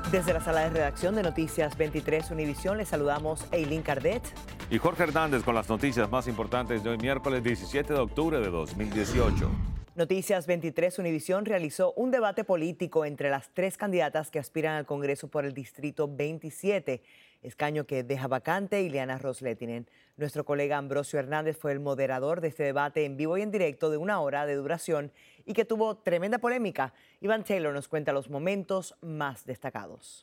Desde la sala de redacción de Noticias 23 Univisión les saludamos Eileen Cardet y Jorge Hernández con las noticias más importantes de hoy miércoles 17 de octubre de 2018. Noticias 23 Univisión realizó un debate político entre las tres candidatas que aspiran al Congreso por el Distrito 27, escaño que deja vacante Ileana Ros-Lehtinen. Nuestro colega Ambrosio Hernández fue el moderador de este debate en vivo y en directo de 1 hora de duración y que tuvo tremenda polémica. Iván Taylor nos cuenta los momentos más destacados.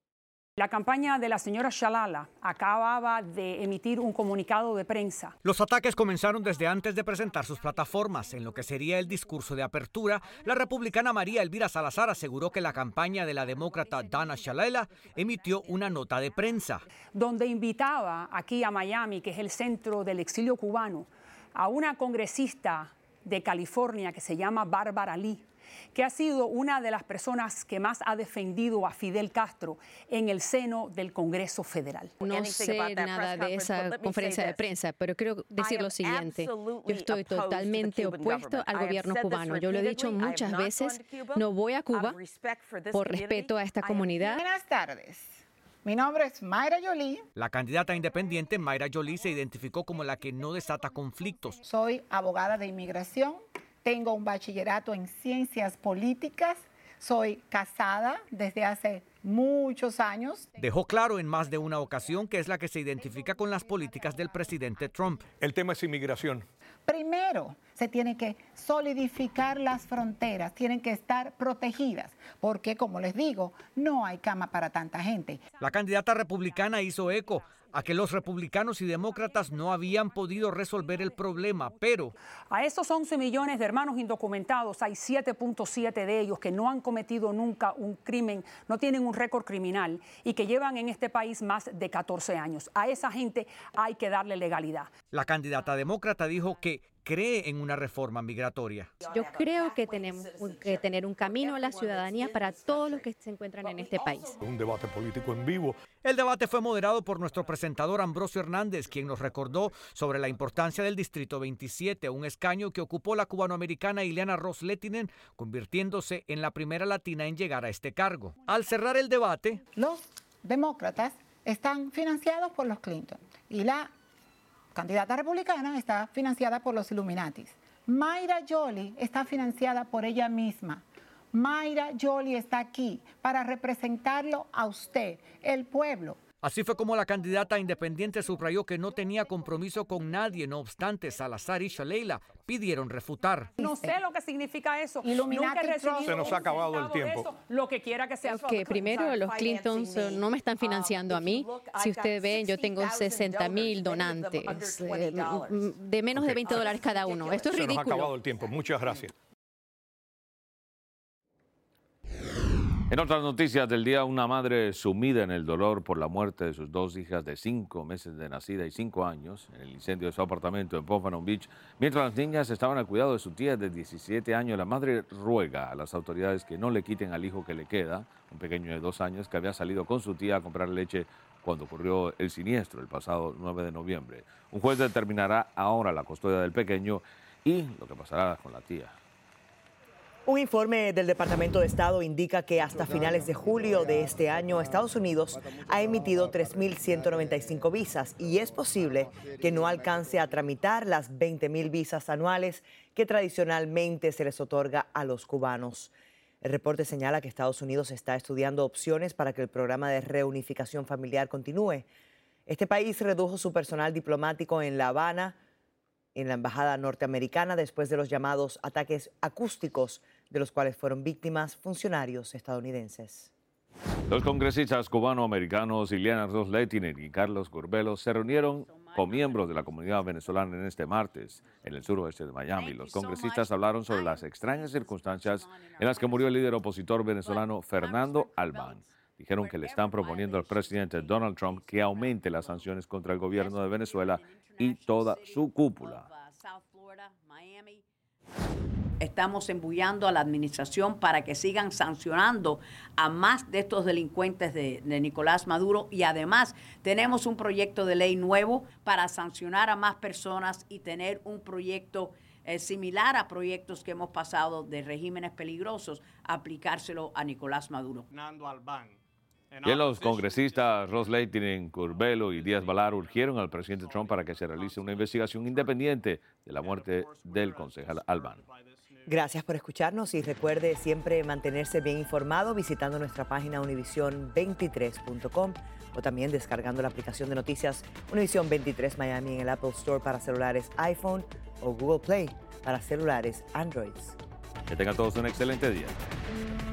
La campaña de la señora Shalala acababa de emitir un comunicado de prensa. Los ataques comenzaron desde antes de presentar sus plataformas. En lo que sería el discurso de apertura, la republicana María Elvira Salazar aseguró que la campaña de la demócrata Donna Shalala emitió una nota de prensa, donde invitaba aquí a Miami, que es el centro del exilio cubano, a una congresista de California que se llama Bárbara Lee, que ha sido una de las personas que más ha defendido a Fidel Castro en el seno del Congreso Federal. No sé nada de esa conferencia de prensa, pero quiero decir lo siguiente. Yo estoy totalmente opuesto al gobierno cubano. Yo lo he dicho muchas veces, no voy a Cuba por respeto a esta comunidad. Buenas tardes. Mi nombre es Mayra Jolie. La candidata independiente Mayra Jolie se identificó como la que no desata conflictos. Soy abogada de inmigración. Tengo un bachillerato en ciencias políticas, soy casada desde hace muchos años. Dejó claro en más de una ocasión que es la que se identifica con las políticas del presidente Trump. El tema es inmigración. Primero, se tiene que solidificar las fronteras, tienen que estar protegidas, porque como les digo, no hay cama para tanta gente. La candidata republicana hizo eco a que los republicanos y demócratas no habían podido resolver el problema, pero a esos 11 millones de hermanos indocumentados hay 7.7 de ellos que no han cometido nunca un crimen, no tienen un récord criminal y que llevan en este país más de 14 años. A esa gente hay que darle legalidad. La candidata demócrata dijo que cree en una reforma migratoria. Yo creo que tenemos que tener un camino a la ciudadanía para todos los que se encuentran en este país. Un debate político en vivo. El debate fue moderado por nuestro presentador Ambrosio Hernández, quien nos recordó sobre la importancia del Distrito 27, un escaño que ocupó la cubanoamericana Ileana Ros-Lehtinen, convirtiéndose en la primera latina en llegar a este cargo. Al cerrar el debate, los demócratas están financiados por los Clinton y la candidata republicana está financiada por los Illuminatis. Mayra Jolie está financiada por ella misma. Mayra Jolie está aquí para representarlo a usted, el pueblo. Así fue como la candidata independiente subrayó que no tenía compromiso con nadie. No obstante, Salazar y Shalala pidieron refutar. No sé lo que significa eso. Nunca he recibido. Se nos ha acabado el tiempo. Lo que quiera que sea. Que primero los Clintons no me están financiando a mí. Si ustedes ven, yo tengo 60,000 donantes de menos de $20 cada uno. Esto es ridículo. Se nos ha acabado el tiempo. Muchas gracias. En otras noticias del día, una madre sumida en el dolor por la muerte de sus dos hijas de 5 meses de nacida y 5 años en el incendio de su apartamento en Pompano Beach, mientras las niñas estaban al cuidado de su tía de 17 años. La madre ruega a las autoridades que no le quiten al hijo que le queda, un pequeño de 2 años que había salido con su tía a comprar leche cuando ocurrió el siniestro el pasado 9 de noviembre. Un juez determinará ahora la custodia del pequeño y lo que pasará con la tía. Un informe del Departamento de Estado indica que hasta finales de julio de este año Estados Unidos ha emitido 3.195 visas y es posible que no alcance a tramitar las 20,000 visas anuales que tradicionalmente se les otorga a los cubanos. El reporte señala que Estados Unidos está estudiando opciones para que el programa de reunificación familiar continúe. Este país redujo su personal diplomático en La Habana, en la embajada norteamericana, después de los llamados ataques acústicos de los cuales fueron víctimas funcionarios estadounidenses. Los congresistas cubano-americanos Ileana Ros-Lehtinen y Carlos Curbelo se reunieron con miembros de la comunidad venezolana en este martes en el suroeste de Miami. Los congresistas hablaron sobre las extrañas circunstancias en las que murió el líder opositor venezolano Fernando Albán. Dijeron que le están proponiendo al presidente Donald Trump que aumente las sanciones contra el gobierno de Venezuela y toda su cúpula. Estamos embullando a la administración para que sigan sancionando a más de estos delincuentes de Nicolás Maduro y además tenemos un proyecto de ley nuevo para sancionar a más personas y tener un proyecto similar a proyectos que hemos pasado de regímenes peligrosos, aplicárselo a Nicolás Maduro. Fernando Albán Y los congresistas Ross Lehtinen, Curbelo y Díaz-Balart urgieron al presidente Trump para que se realice una investigación independiente de la muerte del concejal Albán. Gracias por escucharnos y recuerde siempre mantenerse bien informado visitando nuestra página univision23.com o también descargando la aplicación de noticias Univision 23 Miami en el Apple Store para celulares iPhone o Google Play para celulares Android. Que tengan todos un excelente día.